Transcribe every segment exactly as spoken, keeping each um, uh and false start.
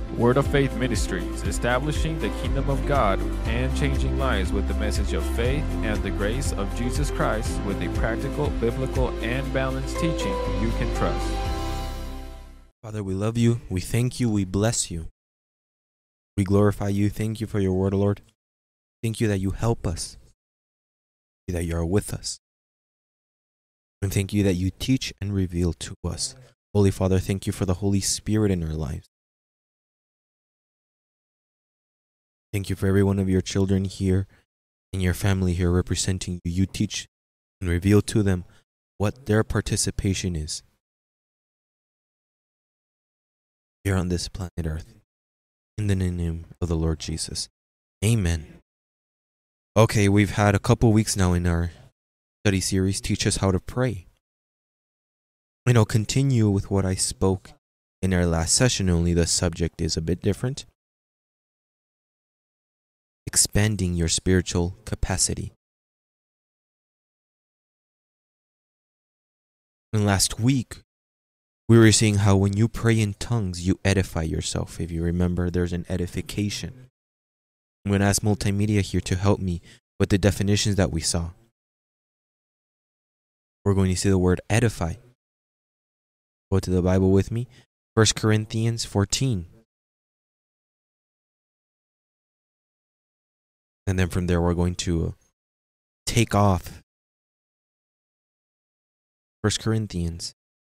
Word of Faith Ministries, establishing the kingdom of God and changing lives with the message of faith and the grace of Jesus Christ with a practical, biblical, and balanced teaching you can trust. Father, we love you. We thank you. We bless you. We glorify you. Thank you for your word, Lord. Thank you that you help us. Thank you that you are with us. And thank you that you teach and reveal to us. Holy Father, thank you for the Holy Spirit in our lives. Thank you for every one of your children here and your family here representing you. You teach and reveal to them what their participation is here on this planet Earth. In the name of the Lord Jesus. Amen. Okay, we've had a couple weeks now in our study series, Teach Us How to Pray. And I'll continue with what I spoke in our last session, only the subject is a bit different. Expanding your spiritual capacity. And last week, we were seeing how when you pray in tongues, you edify yourself. If you remember, there's an edification. I'm going to ask Multimedia here to help me with the definitions that we saw. We're going to see the word edify. Go to the Bible with me. First Corinthians fourteen. And then from there, we're going to take off. First Corinthians.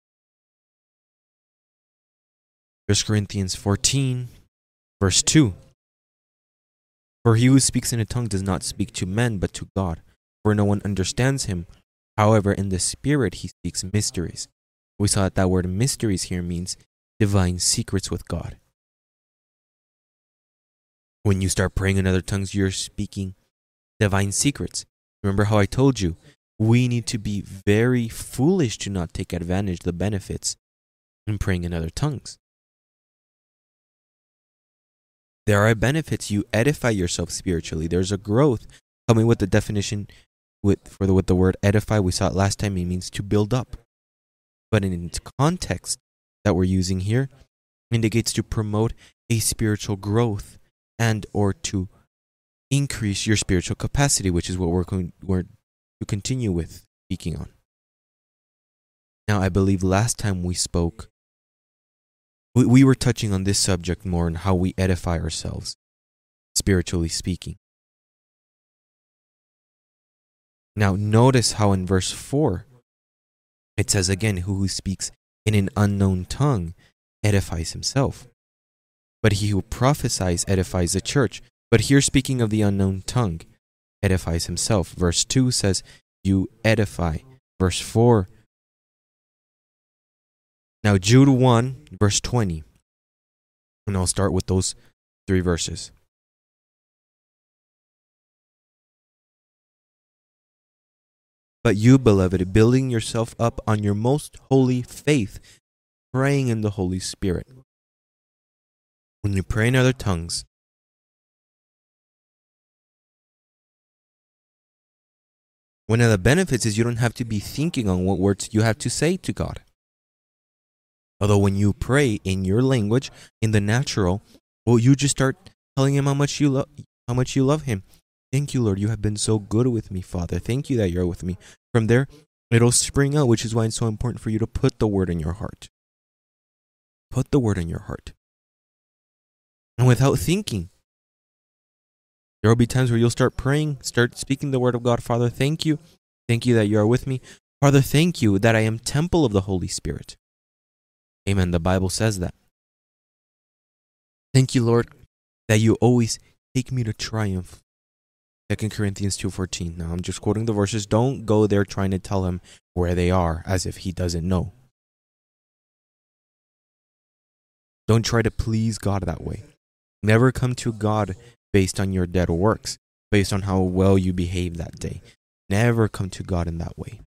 First Corinthians fourteen, verse two. For he who speaks in a tongue does not speak to men, but to God. For no one understands him. However, in the Spirit he speaks mysteries. We saw that that word mysteries here means divine secrets with God. When you start praying in other tongues, you're speaking divine secrets. Remember how I told you, we need to be very foolish to not take advantage of the benefits in praying in other tongues. There are benefits. You edify yourself spiritually. There's a growth. Coming with the definition with for the with the word edify, we saw it last time, it means to build up. But in its context that we're using here, indicates to promote a spiritual growth and or to increase your spiritual capacity, which is what we're going we're to continue with speaking on. Now, I believe last time we spoke, we, we were touching on this subject more and how we edify ourselves, spiritually speaking. Now, notice how in verse four, it says again, who speaks in an unknown tongue edifies himself. But he who prophesies edifies the church. But here, speaking of the unknown tongue, edifies himself. Verse two says, you edify. Verse four. Now, Jude one, verse twenty. And I'll start with those three verses. But you, beloved, building yourself up on your most holy faith, praying in the Holy Spirit. When you pray in other tongues, one of the benefits is you don't have to be thinking on what words you have to say to God. Although when you pray in your language, in the natural, well, you just start telling him how much you love, how much you love him. Thank you, Lord. You have been so good with me, Father. Thank you that you're with me. From there, it'll spring out, which is why it's so important for you to put the word in your heart. Put the word in your heart. And without thinking, there will be times where you'll start praying, start speaking the word of God. Father, thank you. Thank you that you are with me. Father, thank you that I am temple of the Holy Spirit. Amen. The Bible says that. Thank you, Lord, that you always take me to triumph. Second Corinthians two fourteen. Now, I'm just quoting the verses. Don't go there trying to tell him where they are as if he doesn't know. Don't try to please God that way. Never come to God based on your dead works, based on how well you behaved that day. Never come to God in that way.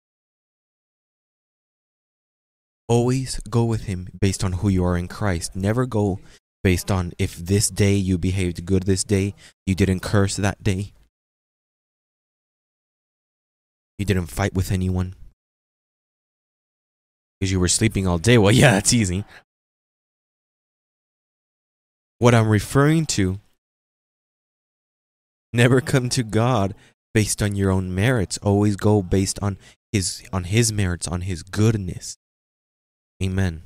Always go with him based on who you are in Christ. Never go based on if this day you behaved good this day, you didn't curse that day, you didn't fight with anyone, because you were sleeping all day. Well, yeah, that's easy. What I'm referring to, never come to God based on your own merits. Always go based on his on his merits, on his goodness. Amen.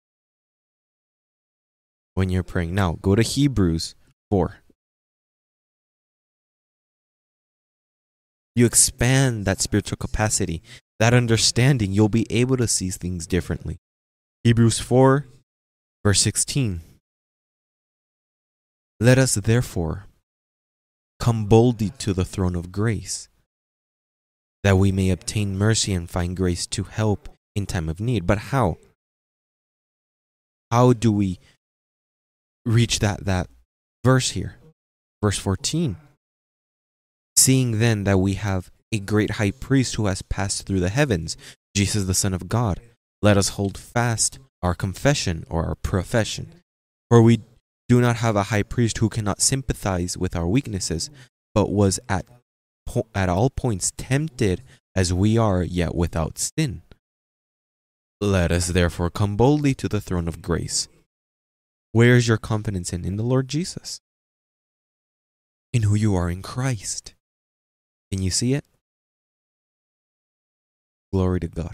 When you're praying. Now, go to Hebrews four. You expand that spiritual capacity, that understanding, you'll be able to see things differently. Hebrews four, verse sixteen. Let us therefore come boldly to the throne of grace, that we may obtain mercy and find grace to help in time of need. But how? How do we reach that, that verse here? Verse fourteen. Seeing then that we have a great high priest who has passed through the heavens, Jesus the Son of God, let us hold fast our confession or our profession. For we do not have a high priest who cannot sympathize with our weaknesses, but was at, po- at all points tempted as we are, yet without sin. Let us therefore come boldly to the throne of grace. Where is your confidence in? In the Lord Jesus. In who you are in Christ. Can you see it? Glory to God.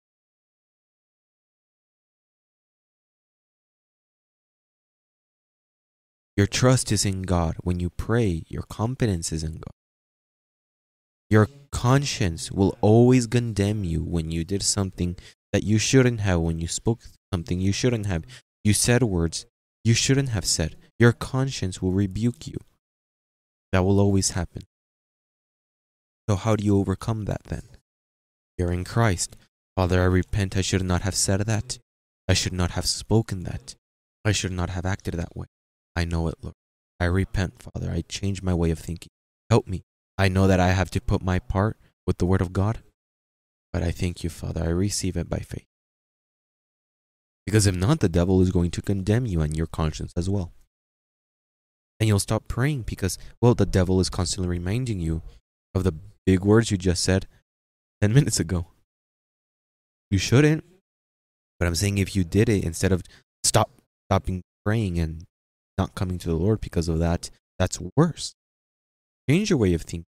Your trust is in God. When you pray, your confidence is in God. Your conscience will always condemn you when you did something that you shouldn't have, when you spoke something you shouldn't have, you said words you shouldn't have said. Your conscience will rebuke you. That will always happen. So how do you overcome that then? You're in Christ. Father, I repent. I should not have said that. I should not have spoken that. I should not have acted that way. I know it, Lord. I repent, Father. I change my way of thinking. Help me. I know that I have to put my part with the Word of God, but I thank you, Father. I receive it by faith. Because if not, the devil is going to condemn you and your conscience as well. And you'll stop praying because, well, the devil is constantly reminding you of the big words you just said ten minutes ago. You shouldn't. But I'm saying if you did it, instead of stop stopping praying and not coming to the Lord because of that, that's worse. Change your way of thinking.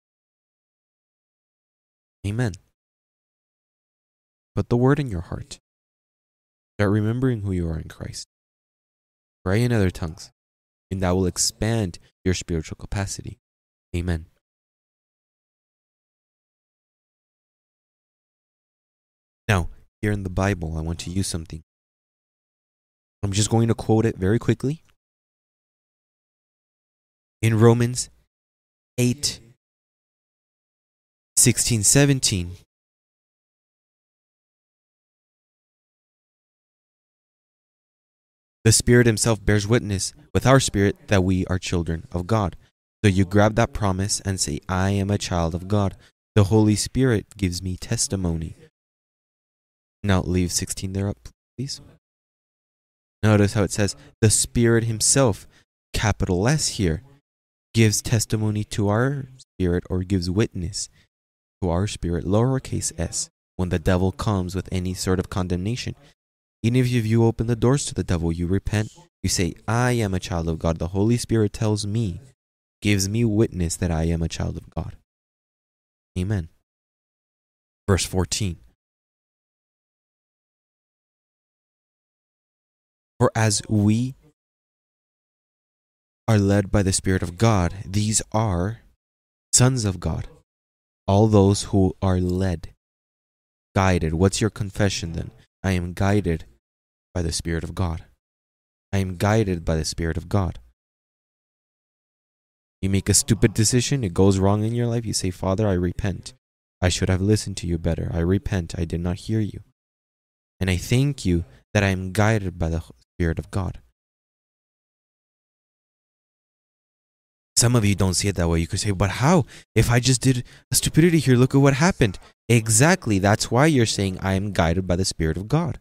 Amen. Put the word in your heart. Start remembering who you are in Christ. Pray in other tongues, and that will expand your spiritual capacity. Amen. Now, here in the Bible, I want to use something. I'm just going to quote it very quickly. In Romans eight, sixteen, seventeen. The Spirit Himself bears witness with our spirit that we are children of God. So you grab that promise and say, I am a child of God. The Holy Spirit gives me testimony. Now leave sixteen there up, please. Notice how it says, the Spirit Himself, capital S here, gives testimony to our spirit, or gives witness to our spirit, lowercase s, when the devil comes with any sort of condemnation. Even if you open the doors to the devil, you repent, you say, I am a child of God. The Holy Spirit tells me, gives me witness that I am a child of God. Amen. Verse fourteen. For as we are led by the Spirit of God, these are sons of God. All those who are led, guided. What's your confession then? I am guided by the Spirit of God. I am guided by the Spirit of God. You make a stupid decision, it goes wrong in your life, you say, Father, I repent. I should have listened to you better. I repent. I did not hear you. And I thank you that I am guided by the Spirit of God. Some of you don't see it that way. You could say, but how? If I just did a stupidity here, look at what happened. Exactly. That's why you're saying I am guided by the Spirit of God.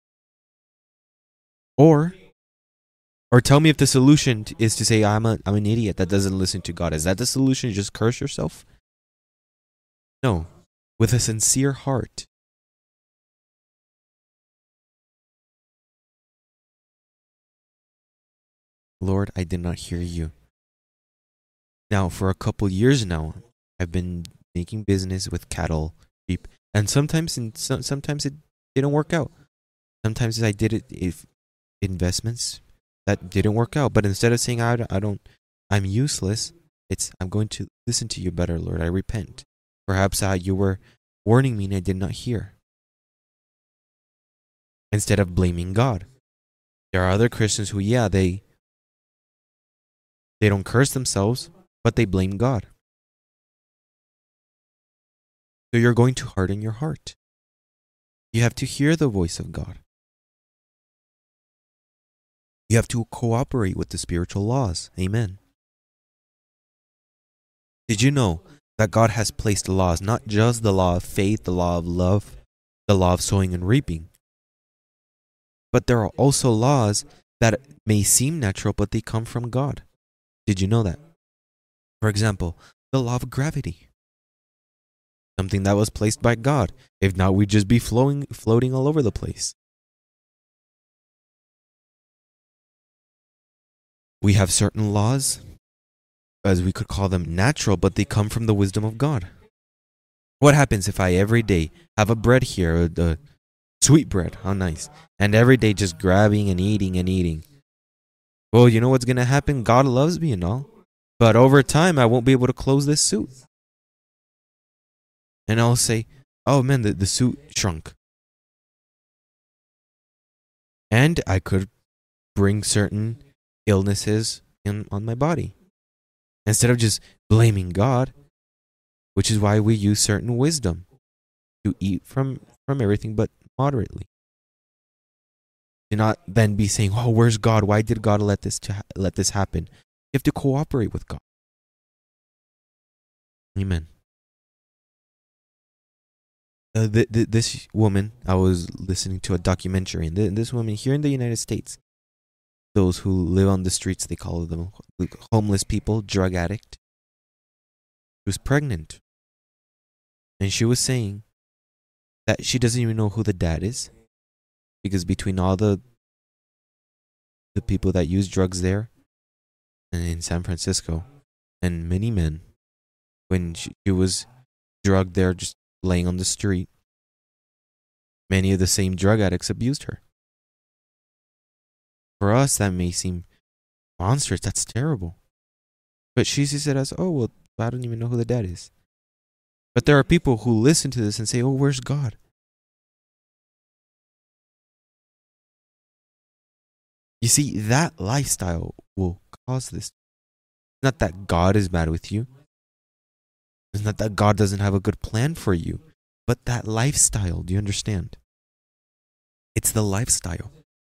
Or, or tell me if the solution is to say I'm a I'm an idiot that doesn't listen to God. Is that the solution? Just curse yourself? No. With a sincere heart. Lord, I did not hear you. Now, for a couple years now, I've been making business with cattle, sheep, and sometimes, in, some, sometimes it didn't work out. Sometimes I did it if investments that didn't work out. But instead of saying I, don't- I don't, I'm useless, it's I'm going to listen to you better, Lord. I repent. Perhaps uh, you were warning me and I did not hear. Instead of blaming God, there are other Christians who, yeah, they they don't curse themselves, but they blame God. So you're going to harden your heart. You have to hear the voice of God. You have to cooperate with the spiritual laws. Amen. Did you know that God has placed laws, not just the law of faith, the law of love, the law of sowing and reaping, but there are also laws that may seem natural, but they come from God. Did you know that? For example, the law of gravity, something that was placed by God. If not, we'd just be flowing, floating all over the place. We have certain laws, as we could call them natural, but they come from the wisdom of God. What happens if I every day have a bread here, the sweet bread, how nice, and every day just grabbing and eating and eating? Well, you know what's going to happen? God loves me and all, but over time I won't be able to close this suit. And I'll say, oh man, the, the suit shrunk. And I could bring certain illnesses in on my body. Instead of just blaming God, which is why we use certain wisdom to eat from, from everything, but moderately. Do not then be saying, oh, where's God? Why did God let this to ha- let this happen? You have to cooperate with God. Amen. Uh, th- th- this woman, I was listening to a documentary, and th- this woman here in the United States, those who live on the streets, they call them homeless people, drug addict. She was pregnant. And she was saying that she doesn't even know who the dad is. Because between all the the people that use drugs there and in San Francisco, and many men, when she, she was drugged there just laying on the street, many of the same drug addicts abused her. For us, that may seem monstrous. That's terrible. But she sees it as, oh, well, I don't even know who the dad is. But there are people who listen to this and say, oh, where's God? You see, that lifestyle will cause this. Not that God is bad with you. It's not that God doesn't have a good plan for you. But that lifestyle, do you understand? It's the lifestyle.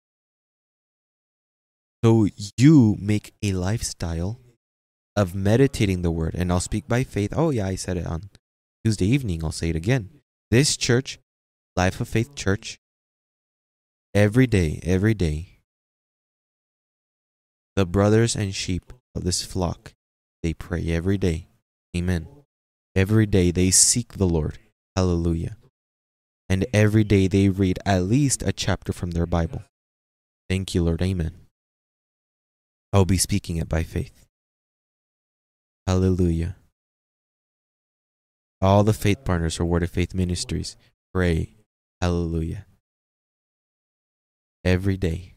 So you make a lifestyle of meditating the word. And I'll speak by faith. Oh, yeah, I said it on Tuesday evening. I'll say it again. This church, Life of Faith Church, every day, every day, the brothers and sheep of this flock, they pray every day. Amen. Every day they seek the Lord. Hallelujah. And every day they read at least a chapter from their Bible. Thank you, Lord. Amen. I'll be speaking it by faith. Hallelujah. All the faith partners for Word of Faith Ministries, pray. Hallelujah. Every day.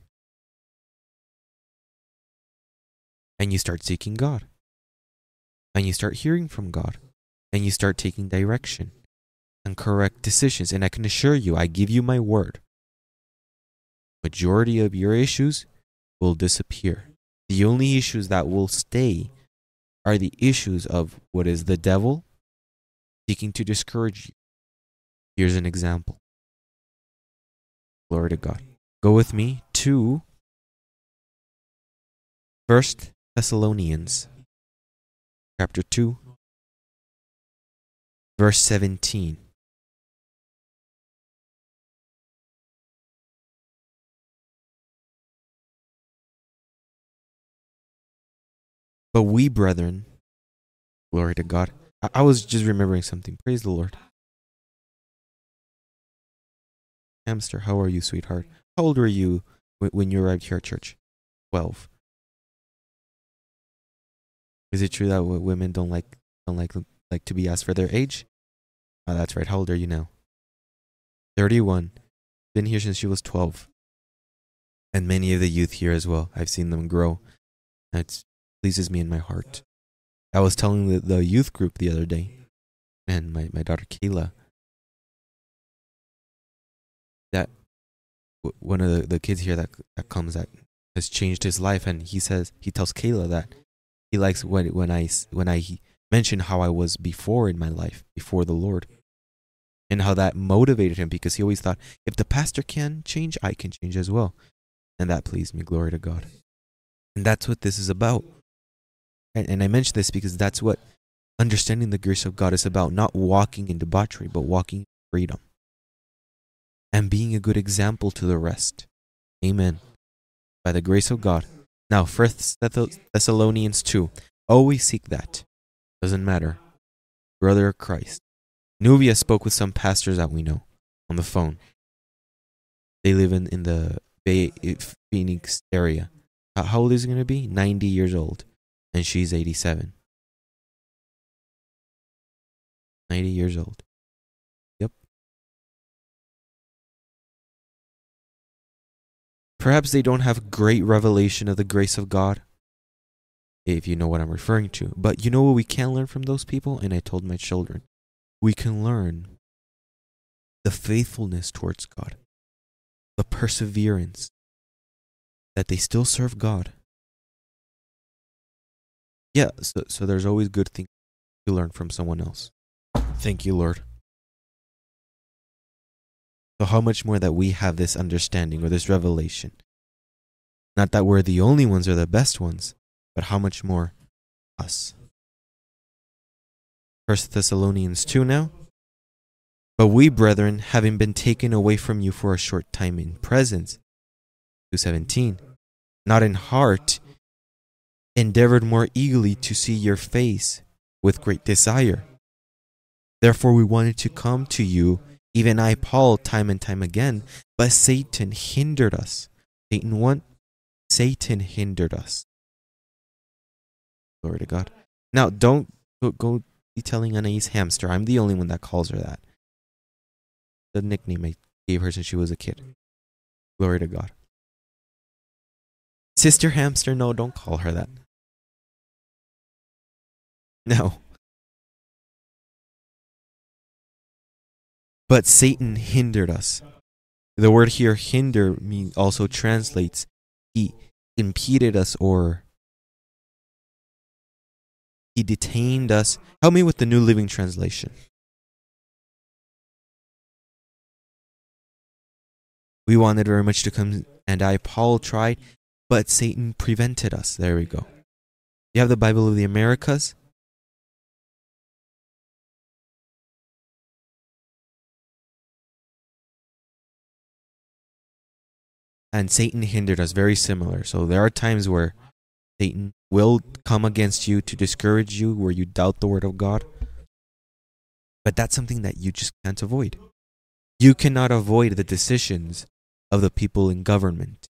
And you start seeking God. And you start hearing from God. And you start taking direction and correct decisions. And I can assure you, I give you my word, majority of your issues will disappear. The only issues that will stay are the issues of what is the devil seeking to discourage you. Here's an example. Glory to God. Go with me to First Thessalonians chapter two, verse seventeen. But we, brethren, glory to God. I, I was just remembering something. Praise the Lord. Hamster, how are you, sweetheart? How old were you when, when you arrived here at church? Twelve. Is it true that w- women don't like don't like like to be asked for their age? Oh, that's right. How old are you now? thirty-one. Been here since she was twelve. And many of the youth here as well. I've seen them grow. It pleases me in my heart. I was telling the, the youth group the other day, and my, my daughter Kayla, that w- one of the, the kids here that that comes that has changed his life, and he says he tells Kayla that he likes when when I when I mention how I was before in my life before the Lord, and how that motivated him because he always thought if the pastor can change, I can change as well, and that pleased me. Glory to God, and that's what this is about. And, and I mention this because that's what understanding the grace of God is about, not walking in debauchery, but walking in freedom. And being a good example to the rest. Amen. By the grace of God. Now, First Thessalonians two. Always seek that. Doesn't matter. Brother of Christ. Nubia spoke with some pastors that we know on the phone. They live in, in the Bay Phoenix area. How old is he going to be? ninety years old. And she's eighty-seven. ninety years old. Yep. Perhaps they don't have great revelation of the grace of God, if you know what I'm referring to. But you know what we can learn from those people? And I told my children, we can learn the faithfulness towards God, the perseverance, that they still serve God. Yeah, so, so there's always good things to learn from someone else. Thank you, Lord. So how much more that we have this understanding or this revelation? Not that we're the only ones or the best ones, but how much more us. First Thessalonians two now. But we, brethren, having been taken away from you for a short time in presence, two seventeen, not in heart, endeavored more eagerly to see your face with great desire. Therefore we wanted to come to you, even I, Paul, time and time again, but Satan hindered us. Satan what? Satan hindered us. Glory to God. Now, don't go, go be telling Anais hamster. I'm the only one that calls her that. The nickname I gave her since she was a kid. Glory to God. Sister hamster, no, don't call her that. No. But Satan hindered us. The word here, hinder, mean also translates, he impeded us or he detained us. Help me with the New Living Translation. We wanted very much to come, and I, Paul, tried, but Satan prevented us. There we go. You have the Bible of the Americas? And Satan hindered us, very similar. So there are times where Satan will come against you to discourage you, where you doubt the word of God. But that's something that you just can't avoid. You cannot avoid the decisions of the people in government.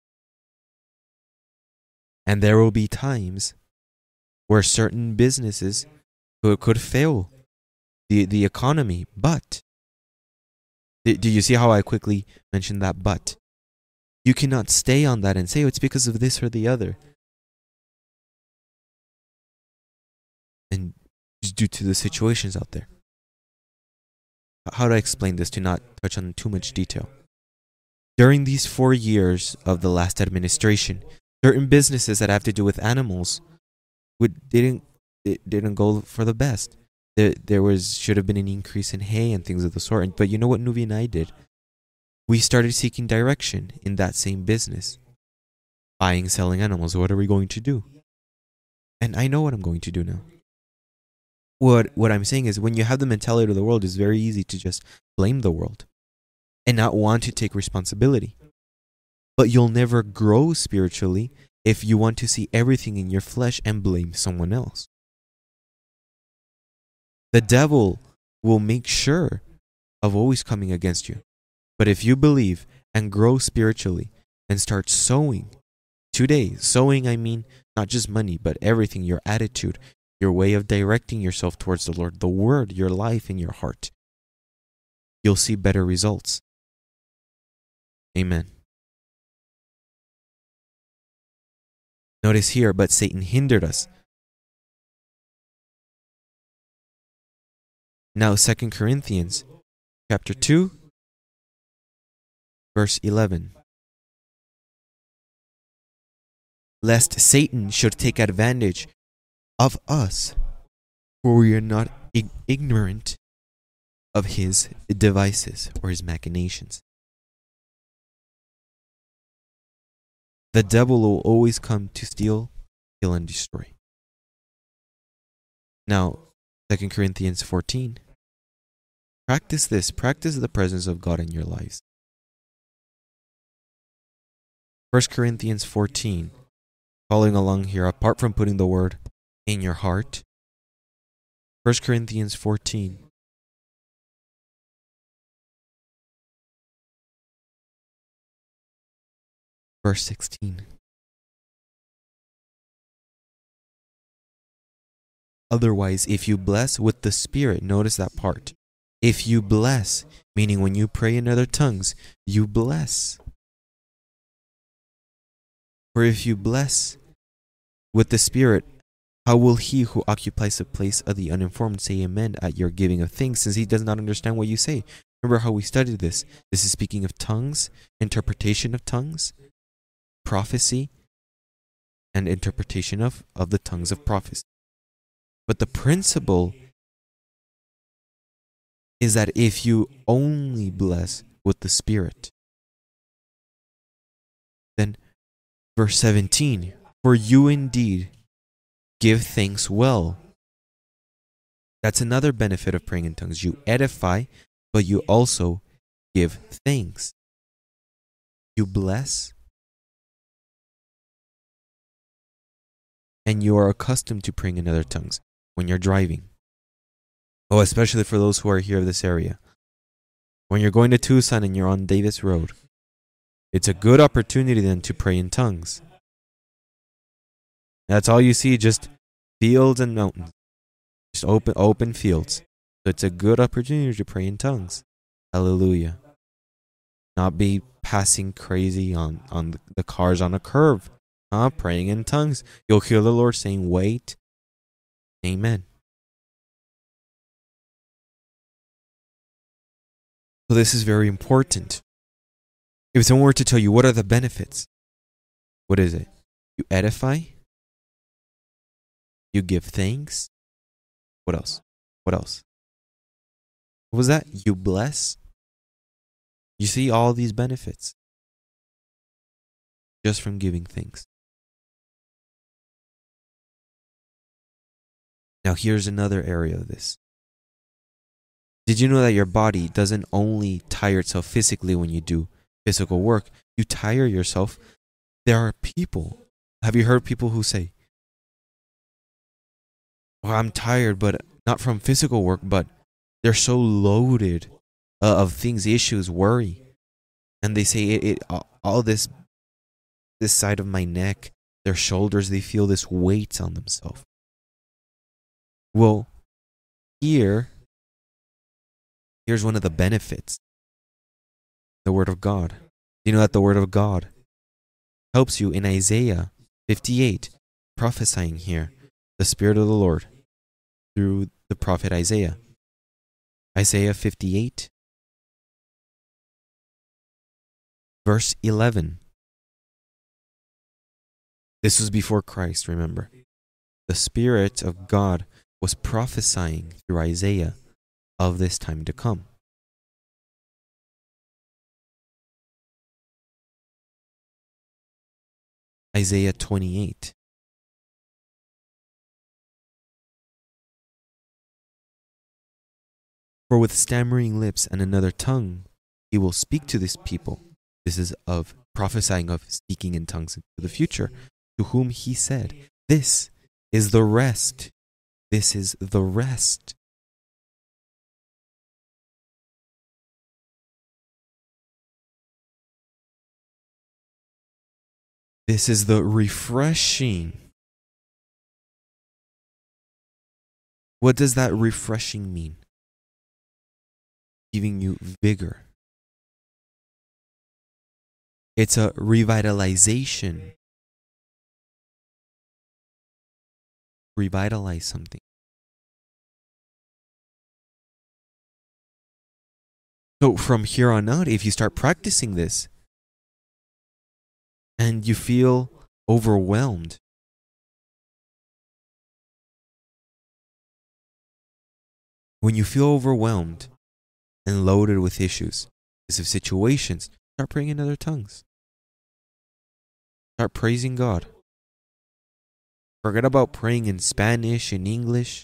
And there will be times where certain businesses could fail the, the economy. But, do you see how I quickly mentioned that but? You cannot stay on that and say, oh, it's because of this or the other. And just due to the situations out there. How do I explain this to not touch on too much detail? During these four years of the last administration, certain businesses that have to do with animals would didn't it didn't go for the best. There there was should have been an increase in hay and things of the sort. But you know what Nuvi and I did? We started seeking direction in that same business. Buying, selling animals. What are we going to do? And I know what I'm going to do now. What what I'm saying is when you have the mentality of the world, it's very easy to just blame the world and not want to take responsibility. But you'll never grow spiritually if you want to see everything in your flesh and blame someone else. The devil will make sure of always coming against you. But if you believe and grow spiritually and start sowing today. Sowing, I mean, not just money, but everything, your attitude, your way of directing yourself towards the Lord, the word, your life, and your heart. You'll see better results. Amen. Notice here, but Satan hindered us. Now, Second Corinthians chapter two, verse eleven. Lest Satan should take advantage of us, for we are not ig- ignorant of his devices or his machinations. The devil will always come to steal, kill, and destroy. Now, Second Corinthians fourteen. Practice this. Practice the presence of God in your lives. First Corinthians fourteen. Following along here, apart from putting the word in your heart. First Corinthians fourteen. Verse sixteen. Otherwise, if you bless with the Spirit, notice that part. If you bless, meaning when you pray in other tongues, you bless. For if you bless with the Spirit, how will he who occupies the place of the uninformed say amen at your giving of things, since he does not understand what you say? Remember how we studied this. This is speaking of tongues, interpretation of tongues, prophecy, and interpretation of, of the tongues of prophecy. But the principle is that if you only bless with the Spirit, then verse seventeen, for you indeed give thanks well. That's another benefit of praying in tongues. You edify, but you also give thanks. You bless, and you are accustomed to praying in other tongues when you're driving. Oh, especially for those who are here of this area. When you're going to Tucson and you're on Davis Road, it's a good opportunity then to pray in tongues. That's all you see, just fields and mountains. Just open open fields. So it's a good opportunity to pray in tongues. Hallelujah. Not be passing crazy on, on the cars on a curve. Huh? Praying in tongues. You'll hear the Lord saying, wait. Amen. So this is very important. If someone were to tell you, what are the benefits? What is it? You edify. You give thanks. What else? What else? What was that? You bless. You see all these benefits just from giving thanks. Now here's another area of this. Did you know that your body doesn't only tire itself physically when you do physical work? You tire yourself. There are people. Have you heard people who say, well, I'm tired, but not from physical work, but they're so loaded uh, of things, issues, worry. And they say, it, it all this, this side of my neck, their shoulders, they feel this weight on themselves. Well, here, here's one of the benefits. The Word of God. You know that the Word of God helps you in Isaiah fifty-eight, prophesying here, the Spirit of the Lord, through the prophet Isaiah. Isaiah fifty-eight, verse eleven. This was before Christ, remember. The Spirit of God was prophesying through Isaiah of this time to come. Isaiah twenty-eight. For with stammering lips and another tongue, he will speak to this people. This is of prophesying of speaking in tongues into the future, to whom he said, this is the rest. This is the rest. This is the refreshing. What does that refreshing mean? Giving you vigor. It's a revitalization. Revitalize something. So from here on out, if you start practicing this and you feel overwhelmed, when you feel overwhelmed and loaded with issues, of situations, start praying in other tongues. Start praising God. Forget about praying in Spanish, in English,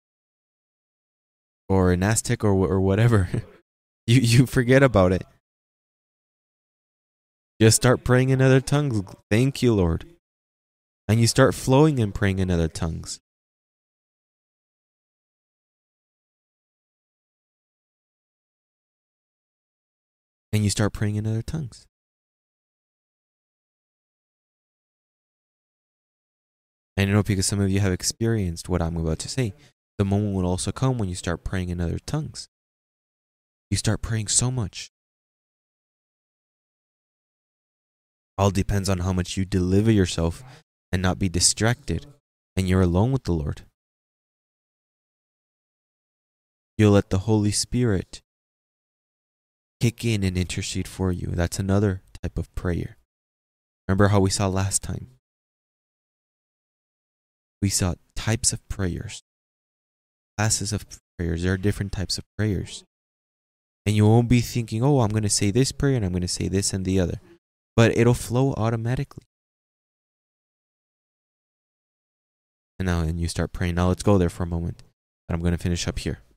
or in Aztec, or or whatever. you you forget about it. Just start praying in other tongues. Thank you, Lord. And you start flowing and praying in other tongues. And you start praying in other tongues. I know because some of you have experienced what I'm about to say. The moment will also come when you start praying in other tongues. You start praying so much. All depends on how much you deliver yourself and not be distracted, and you're alone with the Lord. You'll let the Holy Spirit kick in and intercede for you. That's another type of prayer. Remember how we saw last time? We saw types of prayers, classes of prayers. There are different types of prayers. And you won't be thinking, oh, I'm going to say this prayer and I'm going to say this and the other. But it'll flow automatically. And now and you start praying. Now let's go there for a moment. But I'm going to finish up here.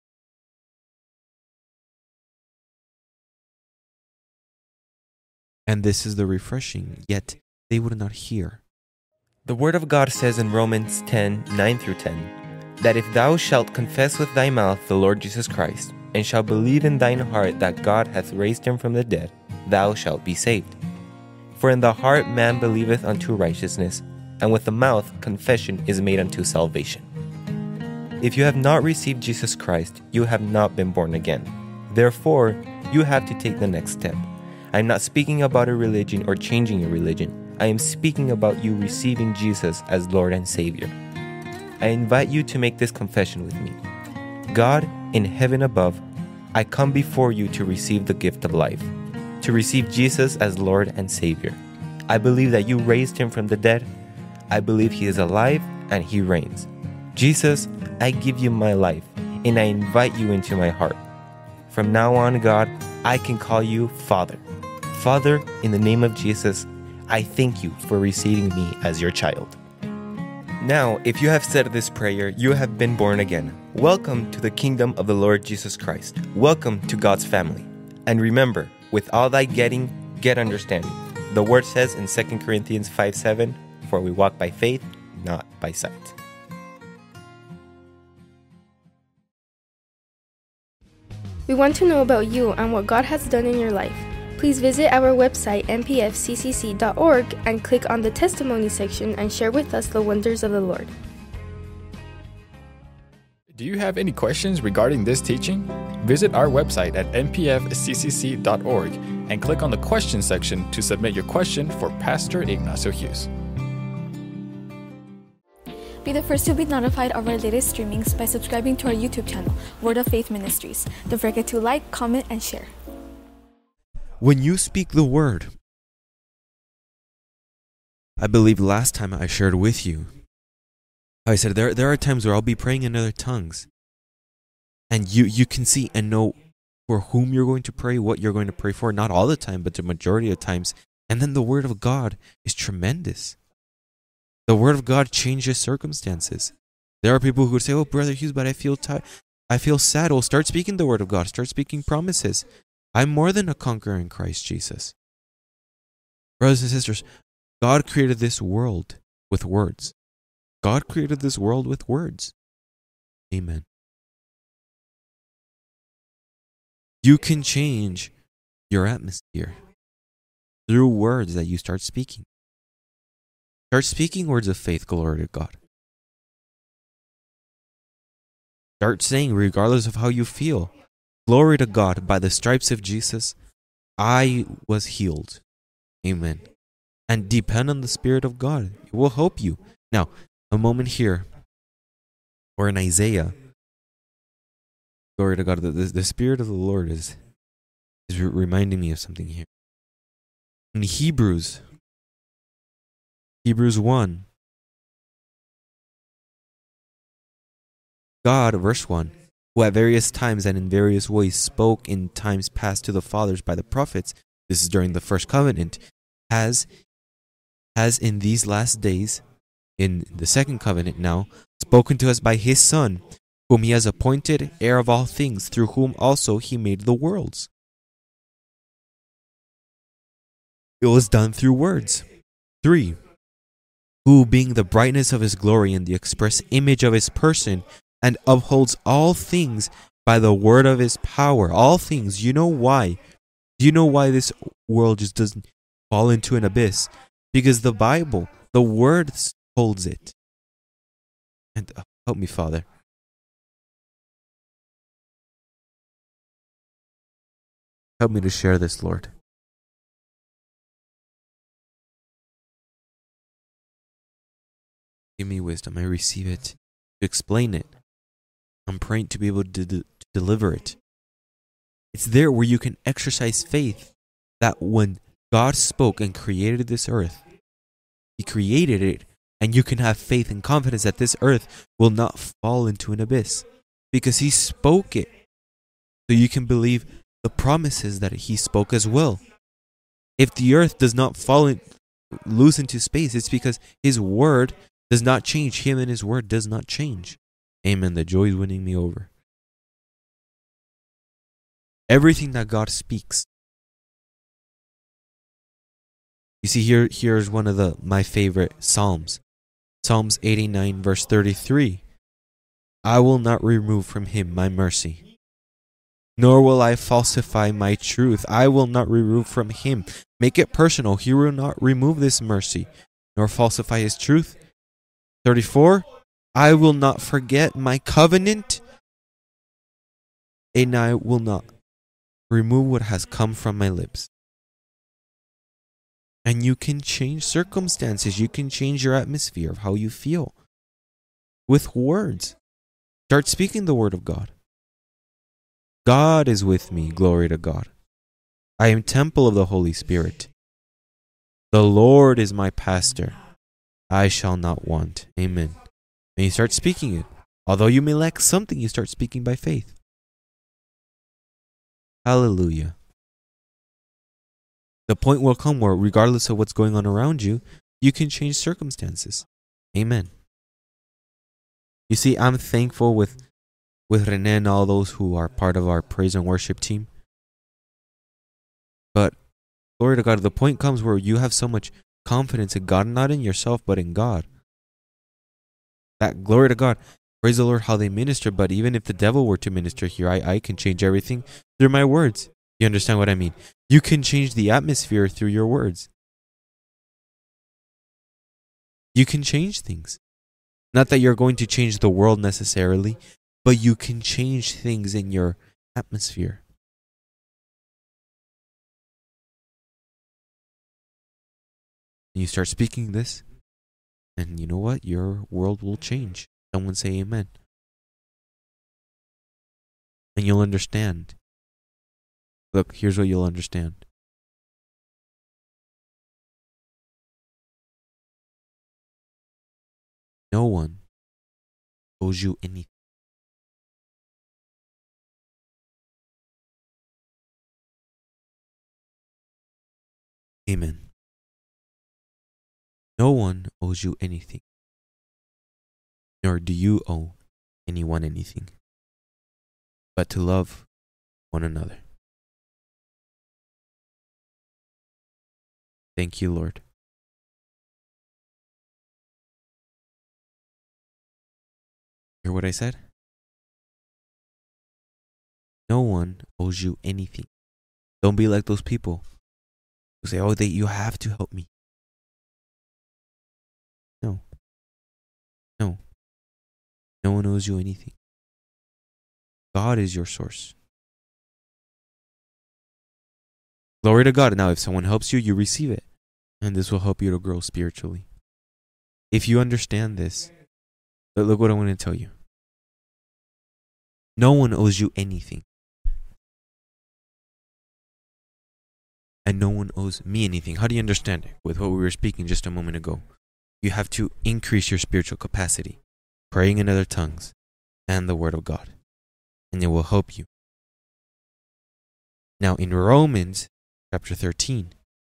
And this is the refreshing, yet they would not hear. The Word of God says in Romans ten, nine through ten, that if thou shalt confess with thy mouth the Lord Jesus Christ, and shalt believe in thine heart that God hath raised him from the dead, thou shalt be saved. For in the heart man believeth unto righteousness, and with the mouth confession is made unto salvation. If you have not received Jesus Christ, you have not been born again. Therefore, you have to take the next step. I am not speaking about a religion or changing your religion. I am speaking about you receiving Jesus as Lord and Savior. I invite you to make this confession with me. God, in heaven above, I come before you to receive the gift of life, to receive Jesus as Lord and Savior. I believe that you raised him from the dead. I believe he is alive and he reigns. Jesus, I give you my life, and I invite you into my heart. From now on, God, I can call you Father. Father, in the name of Jesus, I thank you for receiving me as your child. Now, if you have said this prayer, you have been born again. Welcome to the kingdom of the Lord Jesus Christ. Welcome to God's family. And remember, with all thy getting, get understanding. The word says in Second Corinthians five seven, for we walk by faith, not by sight. We want to know about you and what God has done in your life. Please visit our website m p f c c c dot org and click on the testimony section and share with us the wonders of the Lord. Do you have any questions regarding this teaching? Visit our website at m p f c c c dot org and click on the question section to submit your question for Pastor Ignacio Hughes. Be the first to be notified of our latest streamings by subscribing to our YouTube channel, Word of Faith Ministries. Don't forget to like, comment, and share. When you speak the word, I believe last time I shared with you, I said there there are times where I'll be praying in other tongues, and you, you can see and know for whom you're going to pray, what you're going to pray for, not all the time, but the majority of times. And then the word of God is tremendous. The word of God changes circumstances. There are people who would say, oh, Brother Hughes, but I feel tired. I feel sad. Well, start speaking the word of God. Start speaking promises. I'm more than a conqueror in Christ Jesus. Brothers and sisters, God created this world with words. God created this world with words. Amen. You can change your atmosphere through words that you start speaking. Start speaking words of faith, glory to God. Start saying, regardless of how you feel, glory to God, by the stripes of Jesus, I was healed. Amen. And depend on the Spirit of God. It will help you. Now, a moment here, or in Isaiah, glory to God, the, the, the Spirit of the Lord is, is reminding me of something here. In Hebrews, Hebrews one, God, verse one, who at various times and in various ways spoke in times past to the fathers by the prophets, this is during the first covenant, has, has in these last days, in the second covenant now, spoken to us by his Son, whom he has appointed heir of all things, through whom also he made the worlds. It was done through words. Three, who being the brightness of his glory and the express image of his person, and upholds all things by the word of his power. All things. You know why? Do you know why this world just doesn't fall into an abyss? Because the Bible, the word holds it. And uh, help me, Father. Help me to share this, Lord. Give me wisdom. I receive it. To explain it. I'm praying to be able to, de- to deliver it. It's there where you can exercise faith that when God spoke and created this earth, he created it, and you can have faith and confidence that this earth will not fall into an abyss because he spoke it. So you can believe the promises that he spoke as well. If the earth does not fall in, loose into space, it's because his word does not change. Him and his word does not change. Amen. The joy is winning me over. Everything that God speaks. You see, here here's one of the my favorite Psalms. Psalms eighty-nine, verse thirty-three. I will not remove from him my mercy, nor will I falsify my truth. I will not remove from him. Make it personal. He will not remove this mercy, nor falsify his truth. thirty-four. I will not forget my covenant, and I will not remove what has come from my lips. And you can change circumstances. You can change your atmosphere of how you feel with words. Start speaking the word of God. God is with me. Glory to God. I am temple of the Holy Spirit. The Lord is my pastor. I shall not want. Amen. And you start speaking it. Although you may lack something, you start speaking by faith. Hallelujah. The point will come where, regardless of what's going on around you, you can change circumstances. Amen. You see, I'm thankful with, with René and all those who are part of our praise and worship team. But, glory to God, the point comes where you have so much confidence in God, not in yourself, but in God. That, glory to God, praise the Lord how they minister, but even if the devil were to minister here, I, I can change everything through my words. You understand what I mean? You can change the atmosphere through your words. You can change things. Not that you're going to change the world necessarily, but you can change things in your atmosphere. And you start speaking this, and you know what? Your world will change. Someone say amen. And you'll understand. Look, here's what you'll understand. No one owes you anything. Amen. No one owes you anything, nor do you owe anyone anything, but to love one another. Thank you, Lord. Hear what I said? No one owes you anything. Don't be like those people who say, oh, they, you have to help me. owes you anything. God is your source. Glory to God. Now, if someone helps you, you receive it. And this will help you to grow spiritually. If you understand this, look what I want to tell you. No one owes you anything. And no one owes me anything. How do you understand it? With what we were speaking just a moment ago. You have to increase your spiritual capacity. Praying in other tongues. And the Word of God. And it will help you. Now in Romans chapter thirteen.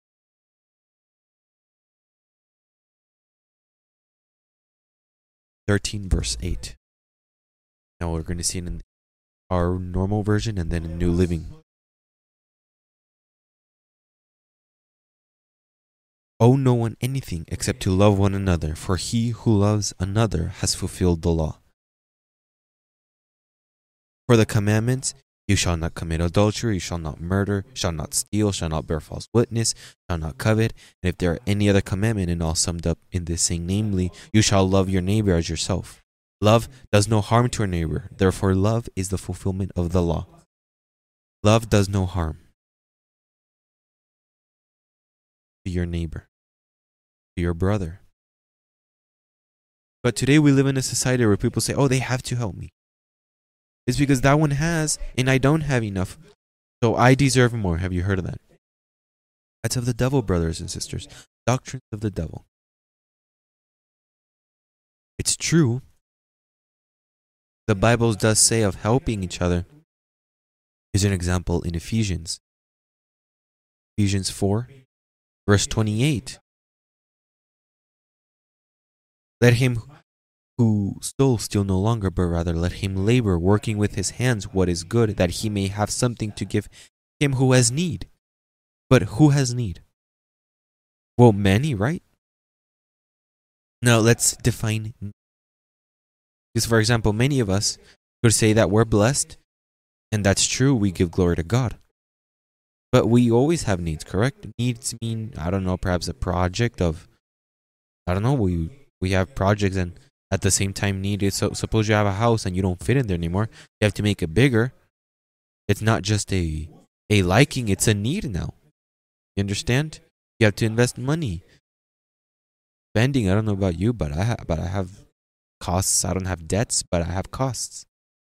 thirteen verse eight. Now we're going to see it in our normal version and then in New Living. Owe no one anything except to love one another, for he who loves another has fulfilled the law. For the commandments, you shall not commit adultery, you shall not murder, shall not steal, shall not bear false witness, shall not covet. And if there are any other commandment, and all summed up in this saying, namely, you shall love your neighbor as yourself. Love does no harm to our neighbor. Therefore, love is the fulfillment of the law. Love does no harm to your neighbor, to your brother. But today we live in a society where people say, oh, they have to help me. It's because that one has, and I don't have enough, so I deserve more. Have you heard of that? That's of the devil, brothers and sisters. Doctrines of the devil. It's true. The Bible does say of helping each other. Here's an example in Ephesians. Ephesians four, verse twenty-eight. Let him who stole steal no longer, but rather let him labor, working with his hands what is good, that he may have something to give him who has need. But who has need? Well, many, right? Now let's define. Because, for example, many of us could say that we're blessed, and that's true, we give glory to God. But we always have needs, correct? Needs mean, I don't know, perhaps a project of, I don't know, we we have projects and at the same time needed. So suppose you have a house and you don't fit in there anymore. You have to make it bigger. It's not just a a liking, it's a need now. You understand? You have to invest money. Spending, I don't know about you, but I have but I have costs. I don't have debts, but I have costs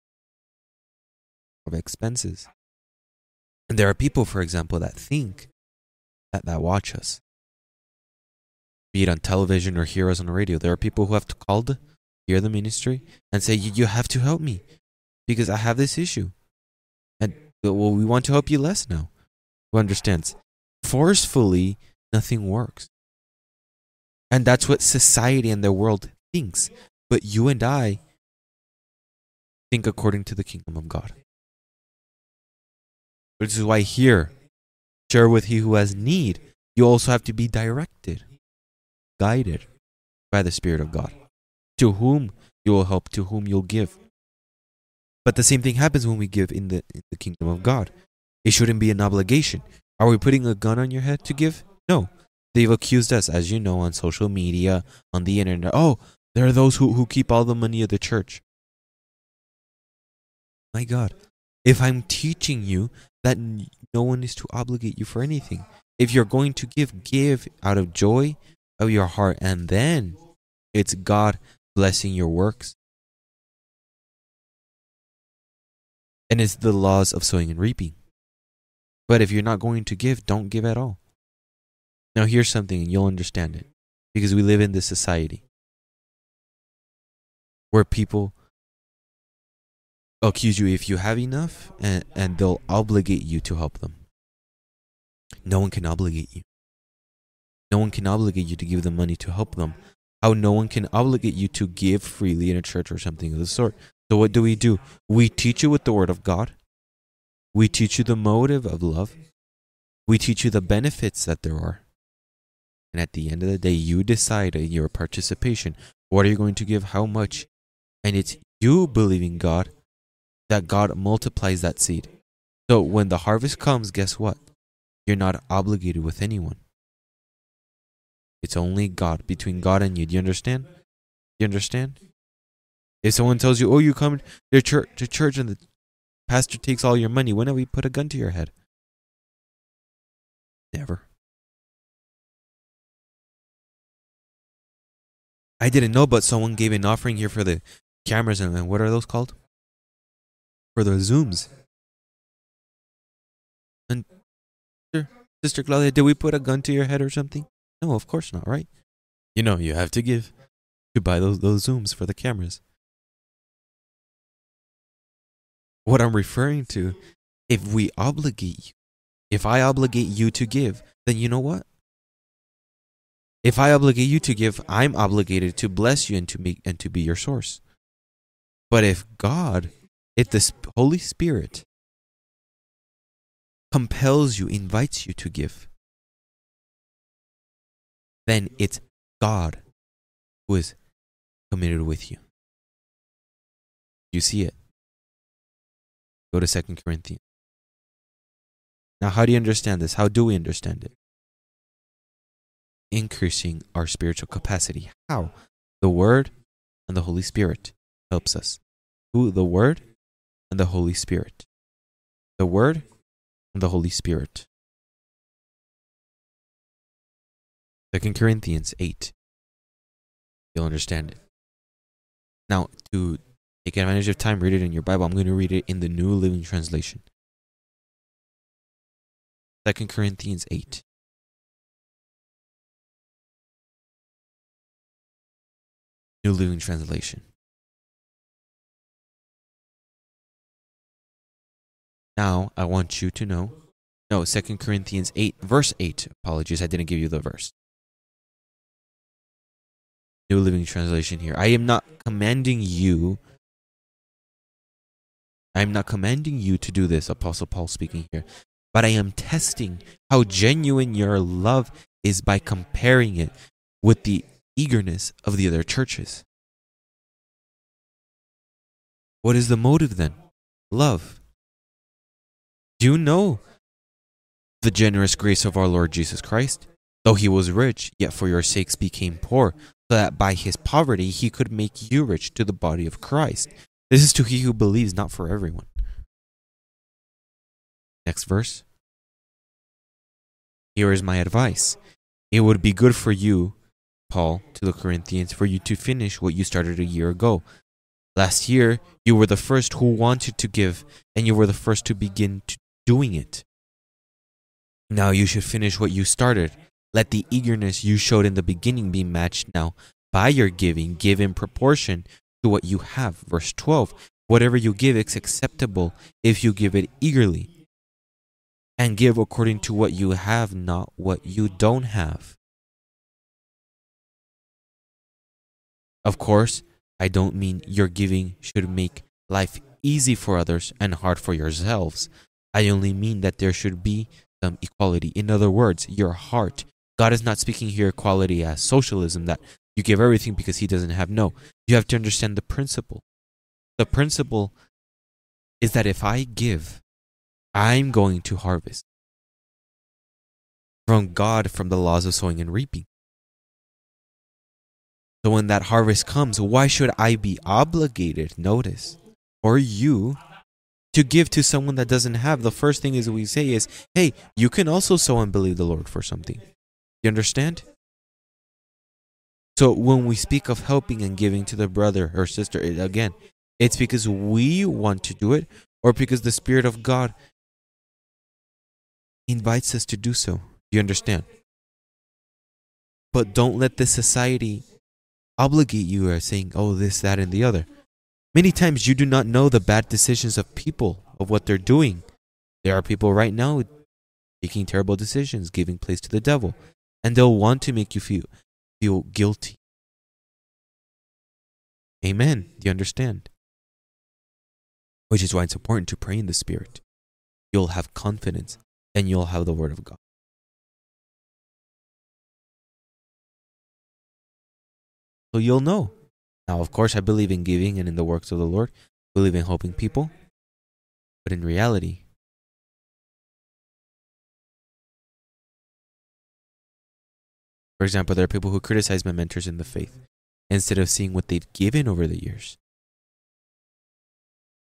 of expenses. And there are people, for example, that think that, that watch us. Be it on television or hear us on the radio. There are people who have to call the hear the ministry and say, you have to help me because I have this issue. And well, we want to help you less now. Who understands? Forcefully, nothing works. And that's what society and the world thinks. But you and I think according to the kingdom of God. Which is why here, share with he who has need. You also have to be directed, guided by the Spirit of God. To whom you will help, to whom you'll give. But the same thing happens when we give in the, in the kingdom of God. It shouldn't be an obligation. Are we putting a gun on your head to give? No. They've accused us, as you know, on social media, on the internet. Oh, there are those who, who keep all the money of the church. My God. If I'm teaching you that no one is to obligate you for anything. If you're going to give, give out of joy of your heart. And then it's God blessing your works. And it's the laws of sowing and reaping. But if you're not going to give, don't give at all. Now here's something, and you'll understand it. Because we live in this society where people accuse you if you have enough, and, and they'll obligate you to help them. No one can obligate you. No one can obligate you to give them money to help them. How no one can obligate you to give freely in a church or something of the sort. So what do we do? We teach you with the word of God. We teach you the motive of love. We teach you the benefits that there are. And at the end of the day, you decide in your participation, what are you going to give, how much? And it's you believing God that God multiplies that seed. So when the harvest comes, guess what? You're not obligated with anyone. It's only God, between God and you. Do you understand? Do you understand? If someone tells you, oh, you come to church, to church and the pastor takes all your money, when have we put a gun to your head? Never. I didn't know, but someone gave an offering here for the cameras, and what are those called? For the Zooms. And Sister Claudia, did we put a gun to your head or something? No, of course not, right? You know, you have to give to buy those, those Zooms for the cameras. What I'm referring to, if we obligate you, if I obligate you to give, then you know what? If I obligate you to give, I'm obligated to bless you and to make and to be your source. But if God, if the Holy Spirit compels you, invites you to give, then it's God who is committed with you. You see it. Go to Second Corinthians. Now, how do you understand this? How do we understand it? Increasing our spiritual capacity. How? The Word and the Holy Spirit helps us. Who? The Word and the Holy Spirit. The Word and the Holy Spirit. Second Corinthians eight. You'll understand it. Now, to take advantage of time, read it in your Bible. I'm going to read it in the New Living Translation. Second Corinthians eight. New Living Translation. Now, I want you to know, no, Second Corinthians eight, verse eight. Apologies, I didn't give you the verse. New Living Translation here. I am not commanding you, I am not commanding you to do this, Apostle Paul speaking here, but I am testing how genuine your love is by comparing it with the eagerness of the other churches. What is the motive then? Love. Do you know the generous grace of our Lord Jesus Christ? Though he was rich, yet for your sakes became poor, so that by his poverty he could make you rich to the body of Christ. This is to he who believes, not for everyone. Next verse. Here is my advice. It would be good for you, Paul, to the Corinthians, for you to finish what you started a year ago. Last year, you were the first who wanted to give, and you were the first to begin to doing it. Now you should finish what you started. Let the eagerness you showed in the beginning be matched now by your giving. Give in proportion to what you have. Verse twelve. Whatever you give is acceptable if you give it eagerly. And give according to what you have, not what you don't have. Of course, I don't mean your giving should make life easy for others and hard for yourselves. I only mean that there should be some equality. In other words, your heart. God is not speaking here equality as socialism, that you give everything because he doesn't have. No, you have to understand the principle. The principle is that if I give, I'm going to harvest from God, from the laws of sowing and reaping. So when that harvest comes, why should I be obligated, notice, or you, to give to someone that doesn't have? The first thing is we say is, hey, you can also sow and believe the Lord for something. You understand? So when we speak of helping and giving to the brother or sister, it, again, it's because we want to do it, or because the Spirit of God invites us to do so. You understand? But don't let this society obligate you or saying, oh, this, that, and the other. Many times you do not know the bad decisions of people, of what they're doing. There are people right now making terrible decisions, giving place to the devil, and they'll want to make you feel, feel guilty. Amen. Do you understand? Which is why it's important to pray in the Spirit. You'll have confidence and you'll have the Word of God. So you'll know. Now, of course, I believe in giving and in the works of the Lord. I believe in helping people. But in reality, for example, there are people who criticize my mentors in the faith instead of seeing what they've given over the years.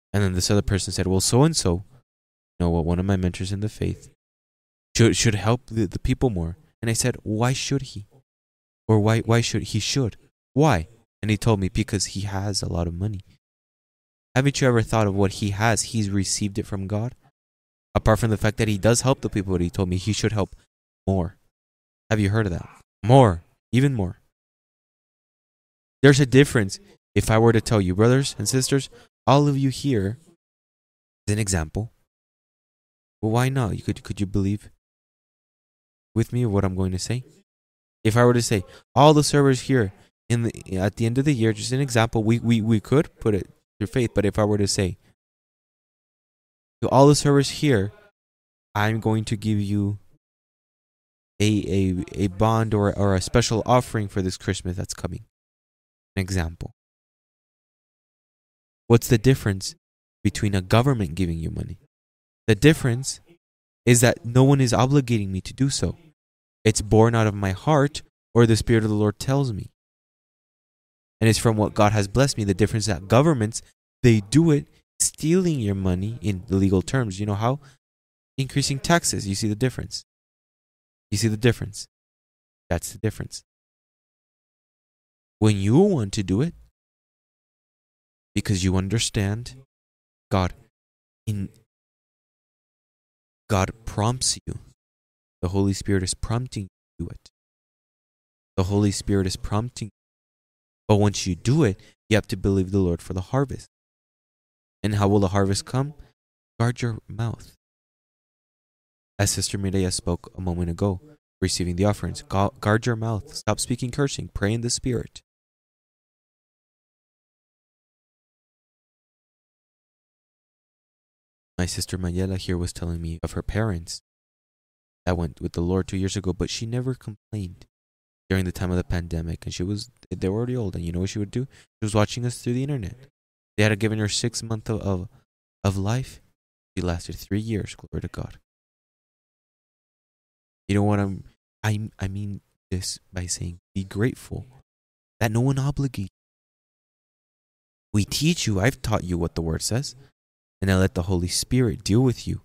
And then this other person said, well, so and so, you know, one of my mentors in the faith, should should help the, the people more. And I said, why should he? Or why why should he should? Why? And he told me, because he has a lot of money. Haven't you ever thought of what he has? He's received it from God. Apart from the fact that he does help the people, but he told me he should help more. Have you heard of that? More, even more. There's a difference. If I were to tell you, brothers and sisters, all of you here, as an example, well, why not? You could could you believe with me what I'm going to say? If I were to say all the servers here in the at the end of the year, just an example, we we, we could put it through faith. But if I were to say to all the servers here, I'm going to give you a a, a bond or or a special offering for this Christmas that's coming. An example. What's the difference between a government giving you money? The difference is that no one is obligating me to do so. It's born out of my heart, or the Spirit of the Lord tells me. And it's from what God has blessed me. The difference is that governments, they do it stealing your money in legal terms. You know how? Increasing taxes. You see the difference? You see the difference? That's the difference. When you want to do it, because you understand God in God prompts you. The Holy Spirit is prompting you to do it. The Holy Spirit is prompting you. But once you do it, you have to believe the Lord for the harvest. And how will the harvest come? Guard your mouth. As Sister Mireya spoke a moment ago, receiving the offerings, guard your mouth. Stop speaking cursing. Pray in the Spirit. My sister Mayela here was telling me of her parents that went with the Lord two years ago, but she never complained during the time of the pandemic. And she was, they were already old. And you know what she would do? She was watching us through the internet. They had given her six months of, of, of life. She lasted three years. Glory to God. You know what I'm, I, I mean this by saying, be grateful that no one obligates. We teach you, I've taught you what the word says. And now let the Holy Spirit deal with you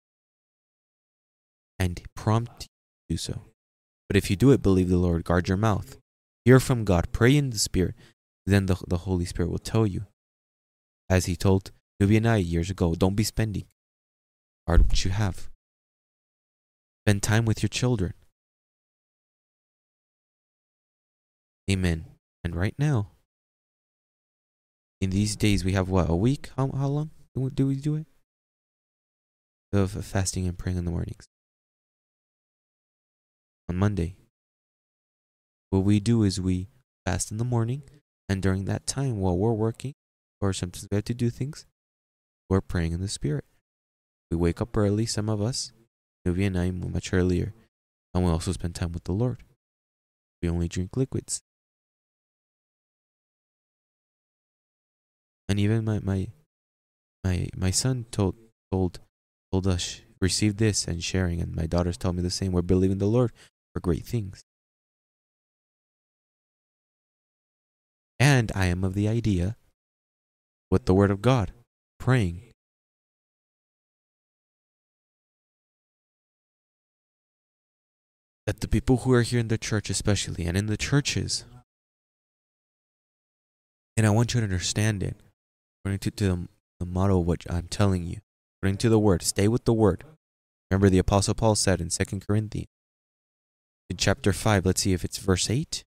and prompt you to do so. But if you do it, believe the Lord, guard your mouth. Hear from God, pray in the Spirit. Then the, the Holy Spirit will tell you. As he told Nubia and I years ago, don't be spending. Guard what you have. Spend time with your children. Amen. And right now, in these days, we have what, a week? How, how long? Do we do it? Of fasting and praying in the mornings. On Monday. What we do is we fast in the morning, and during that time while we're working, or sometimes we have to do things, we're praying in the Spirit. We wake up early, some of us, Nubia and I much earlier, and we also spend time with the Lord. We only drink liquids. And even my my My my son told told told us, receive this and sharing, and my daughters tell me the same. We're believing the Lord for great things. And I am of the idea, with the Word of God, praying. That the people who are here in the church especially, and in the churches, and I want you to understand it, according to, to the The motto of what I'm telling you, according to the word, stay with the word. Remember the Apostle Paul said in Second Corinthians, in chapter five, let's see if it's verse eight.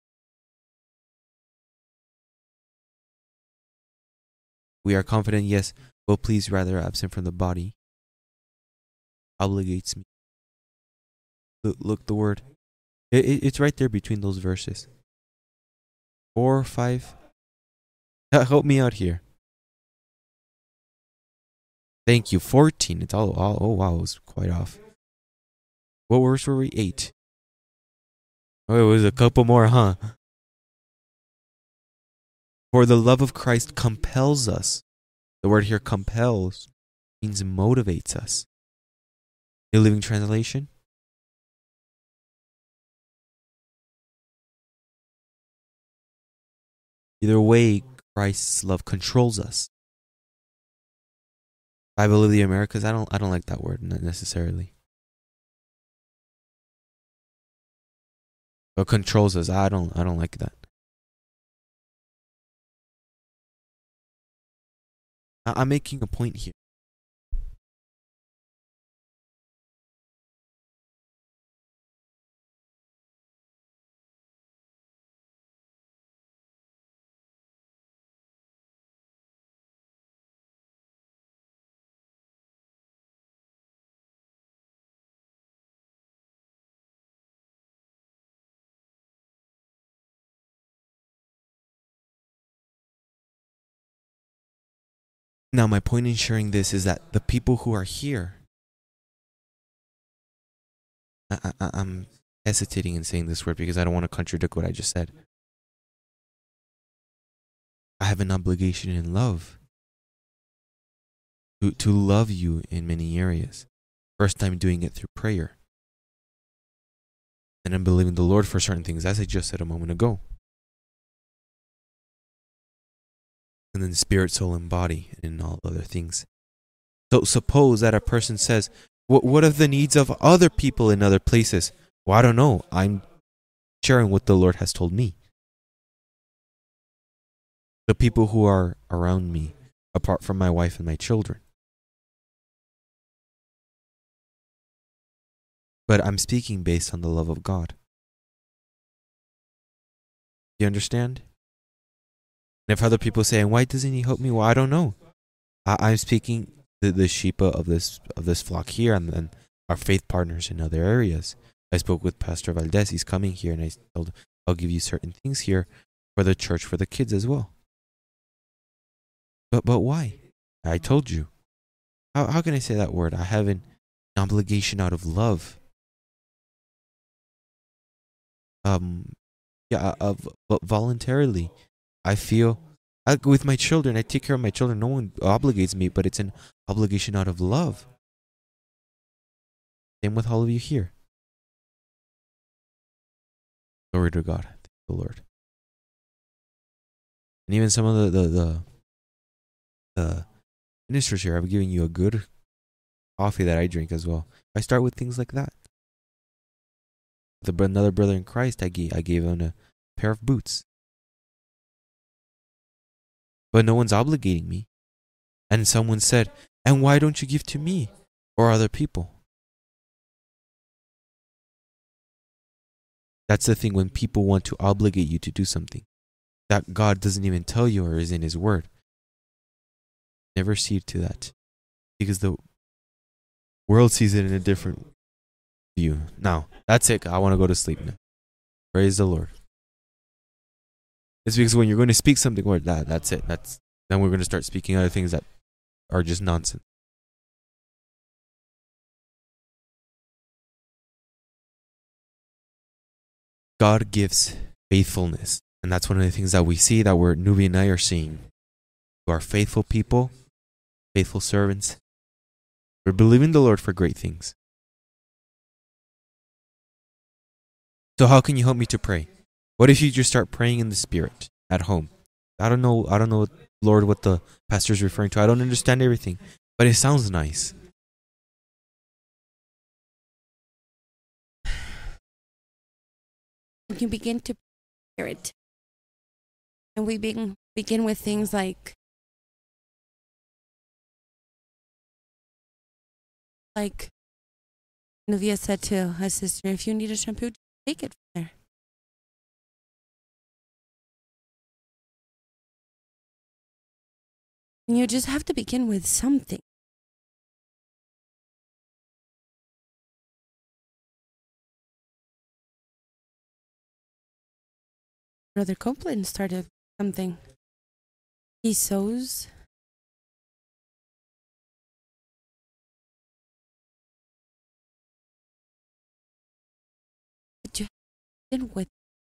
We are confident, yes, well, please rather absent from the body obligates me. Look, look the word. It, it, it's right there between those verses. Four or five. Help me out here. Thank you. fourteen. It's all, all, oh wow, it was quite off. What verse were we? eight. Oh, it was a couple more, huh? For the love of Christ compels us. The word here, compels, means motivates us. New Living Translation. Either way, Christ's love controls us. Bible of the Americas. I don't I don't like that word, not necessarily. But controls us. I don't I don't like that. I, I'm making a point here. Now, my point in sharing this is that the people who are here, I, I, I'm hesitating in saying this word because I don't want to contradict what I just said. I have an obligation in love to, to love you in many areas. First, I'm doing it through prayer. And I'm believing the Lord for certain things, as I just said a moment ago. And then spirit, soul, and body, and all other things. So suppose that a person says, what, what are the needs of other people in other places? Well, I don't know. I'm sharing what the Lord has told me. The people who are around me, apart from my wife and my children. But I'm speaking based on the love of God. You understand? And if other people say, why doesn't he help me? Well, I don't know. I, I'm speaking the, the sheep of this of this flock here, and then our faith partners in other areas. I spoke with Pastor Valdez. He's coming here, and I told him, I'll give you certain things here for the church, for the kids as well. But but why? I told you. How how can I say that word? I have an obligation out of love. Um, yeah, of uh, voluntarily. I feel I, with my children, I take care of my children. No one obligates me, but it's an obligation out of love. Same with all of you here. Glory to God, thank the Lord. And even some of the the the, the ministers here, I've given you a good coffee that I drink as well. I start with things like that. The another brother in Christ, I gave I gave him a pair of boots. But no one's obligating me. And someone said, and why don't you give to me or other people? That's the thing when people want to obligate you to do something that God doesn't even tell you or is in his word. Never cede to that. Because the world sees it in a different view. Now, that's it. I want to go to sleep now. Praise the Lord. It's because when you're going to speak something, or that that's it. That's then we're going to start speaking other things that are just nonsense. God gives faithfulness, and that's one of the things that we see that we're Nubi and I are seeing. We are faithful people, faithful servants. We're believing the Lord for great things. So how can you help me to pray? What if you just start praying in the Spirit at home? I don't know, I don't know, Lord, what the pastor is referring to. I don't understand everything, but it sounds nice. You begin to hear it. And we begin, begin with things like, like Nuvia said to her sister, if you need a shampoo, take it from there. And you just have to begin with something. Brother Copeland started something. He sews. But you have to begin with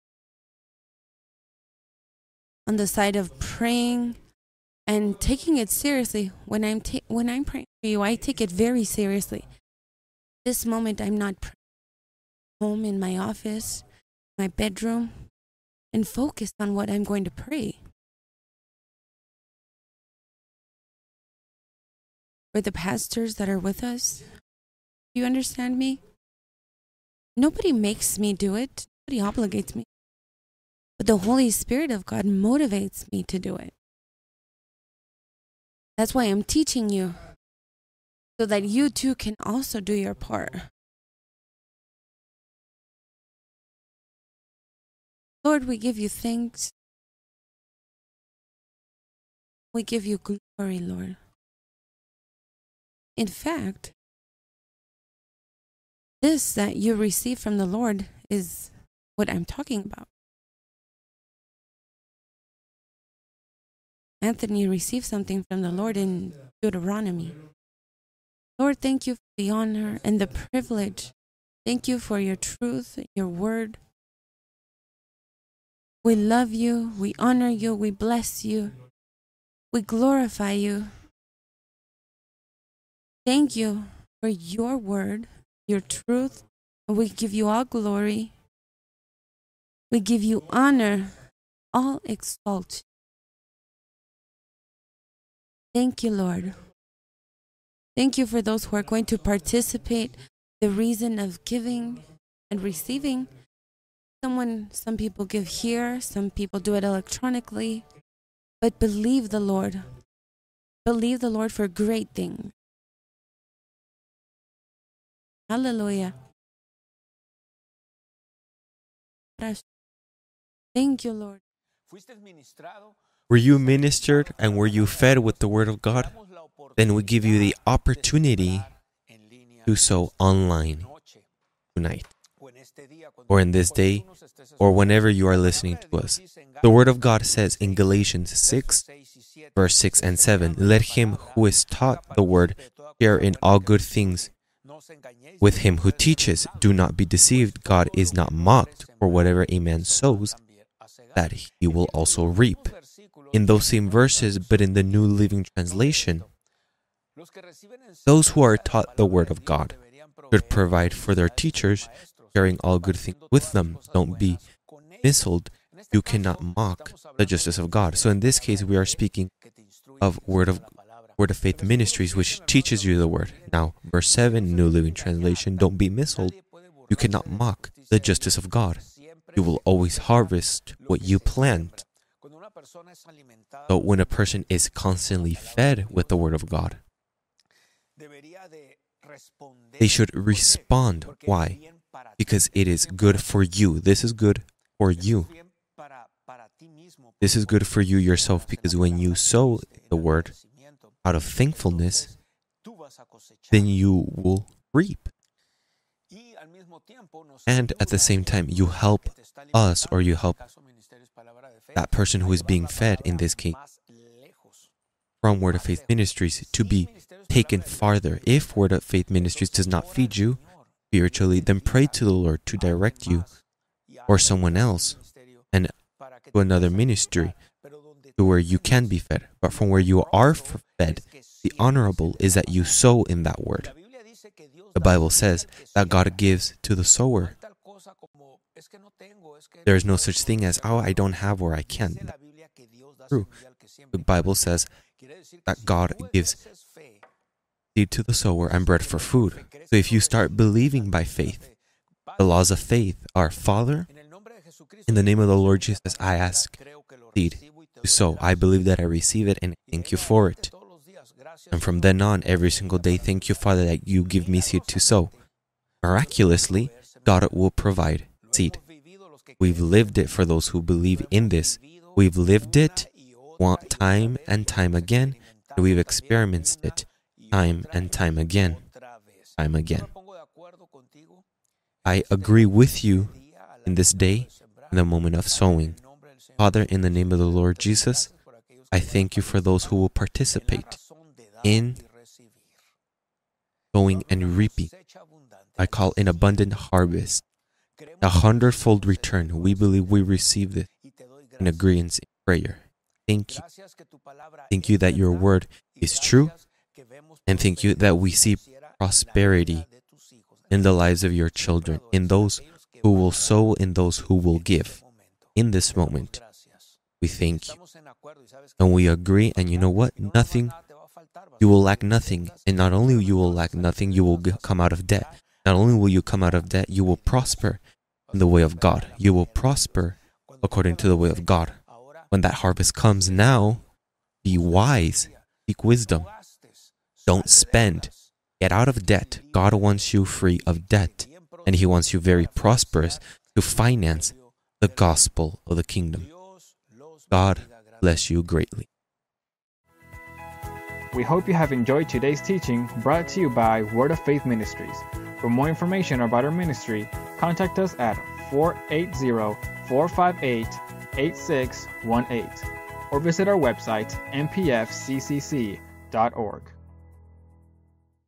on the side of praying and taking it seriously. When I'm ta- when I'm praying for you, I take it very seriously. This moment, I'm not praying home in my office, my bedroom, and focused on what I'm going to pray. or the pastors that are with us. You understand me? Nobody makes me do it. Nobody obligates me. But the Holy Spirit of God motivates me to do it. That's why I'm teaching you, so that you too can also do your part. Lord, we give you thanks. We give you glory, Lord. In fact, this that you receive from the Lord is what I'm talking about. Anthony received something from the Lord in Deuteronomy. Lord, thank you for the honor and the privilege. Thank you for your truth, your word. We love you, we honor you, we bless you, we glorify you. Thank you for your word, your truth, and we give you all glory. We give you honor, all exalt. Thank you, Lord. Thank you for those who are going to participate, the reason of giving and receiving. Someone, some people give here, some people do it electronically, but believe the Lord. Believe the Lord for great things. Hallelujah. Thank you, Lord. Were you ministered and were you fed with the Word of God? Then we give you the opportunity to do so online tonight, or in this day, or whenever you are listening to us. The Word of God says in Galatians six, verse six and seven, "Let him who is taught the Word share in all good things with him who teaches. Do not be deceived. God is not mocked, for whatever a man sows, that he will also reap." In those same verses, but in the New Living Translation, those who are taught the Word of God should provide for their teachers, sharing all good things with them. Don't be misled. You cannot mock the justice of God. So in this case, we are speaking of Word of Word of Faith Ministries, which teaches you the Word. Now, verse seven, New Living Translation, don't be misled. You cannot mock the justice of God. You will always harvest what you plant. So when a person is constantly fed with the Word of God, they should respond. Why? Because it is good for you. This is good for you. This is good for you yourself, because when you sow the Word out of thankfulness, then you will reap. And at the same time, you help us, or you help that person who is being fed, in this case, from Word of Faith Ministries, to be taken farther. If Word of Faith Ministries does not feed you spiritually, then pray to the Lord to direct you, or someone else, and to another ministry, to where you can be fed. But from where you are fed, the honorable is that you sow in that Word. The Bible says that God gives to the sower. There is no such thing as, oh, I don't have or I can't. That's true. The Bible says that God gives seed to the sower and bread for food. So if you start believing by faith, the laws of faith are, Father, in the name of the Lord Jesus, I ask seed to sow. I believe that I receive it, and thank you for it. And from then on, every single day, thank you, Father, that you give me seed to sow. Miraculously, God will provide seed. We've lived it for those who believe in this. We've lived it time and time again, and we've experienced it time and time again, time again. I agree with you in this day, in the moment of sowing. Father, in the name of the Lord Jesus, I thank you for those who will participate in sowing and reaping. I call an abundant harvest, a hundredfold return. We believe we receive this in agreement in prayer. Thank you. Thank you that your word is true, and thank you that we see prosperity in the lives of your children, in those who will sow, in those who will give. In this moment, we thank you. And we agree, and you know what? Nothing you will lack nothing. And not only you will lack nothing, you will g- come out of debt. Not only will you come out of debt, you will prosper in the way of God. You will prosper according to the way of God. When that harvest comes now, be wise. Seek wisdom. Don't spend. Get out of debt. God wants you free of debt. And He wants you very prosperous to finance the gospel of the kingdom. God bless you greatly. We hope you have enjoyed today's teaching brought to you by Word of Faith Ministries. For more information about our ministry, contact us at four eight zero, four five eight, eight six one eight or visit our website m p f c c c dot org.